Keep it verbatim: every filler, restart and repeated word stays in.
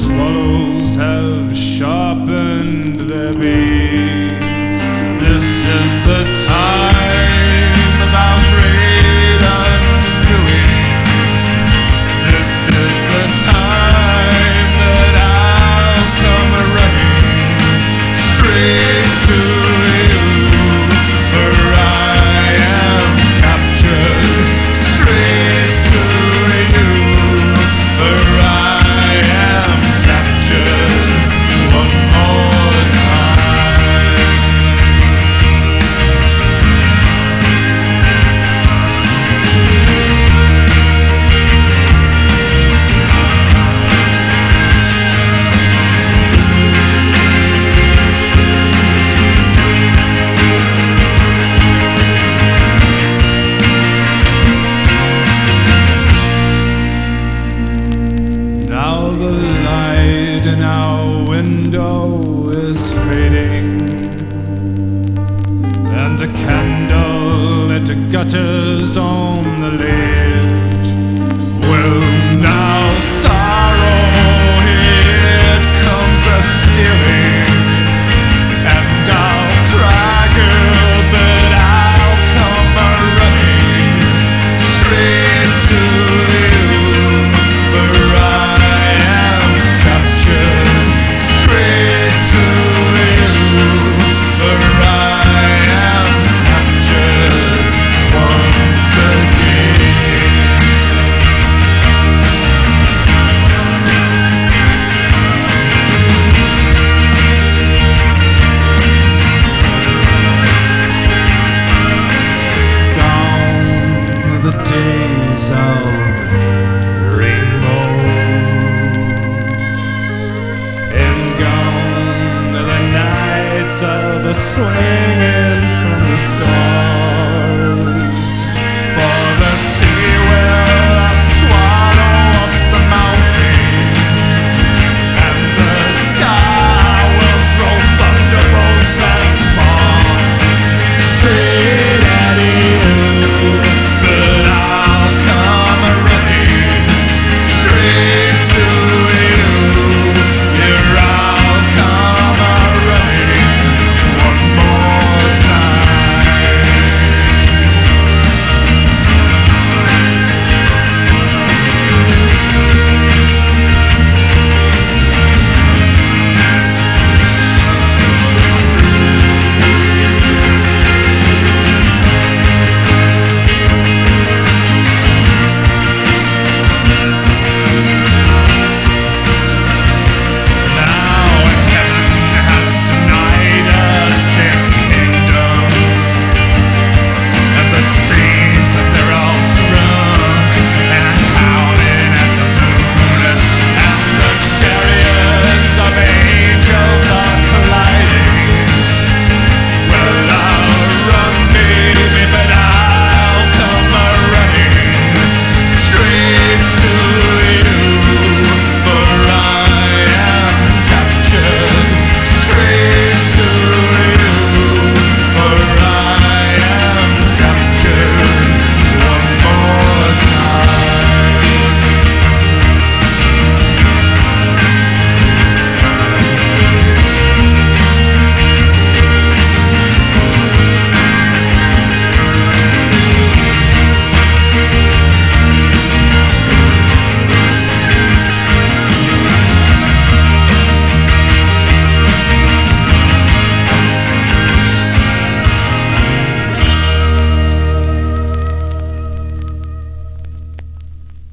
swallows have sharpened their beaks. This is the time of our great undoing. This is the time that I'll come running straight to you, for I am captured. Straight to you, for I am captured one more time. Now the light in our window is fading, and the candle it gutters on the ledge. Well,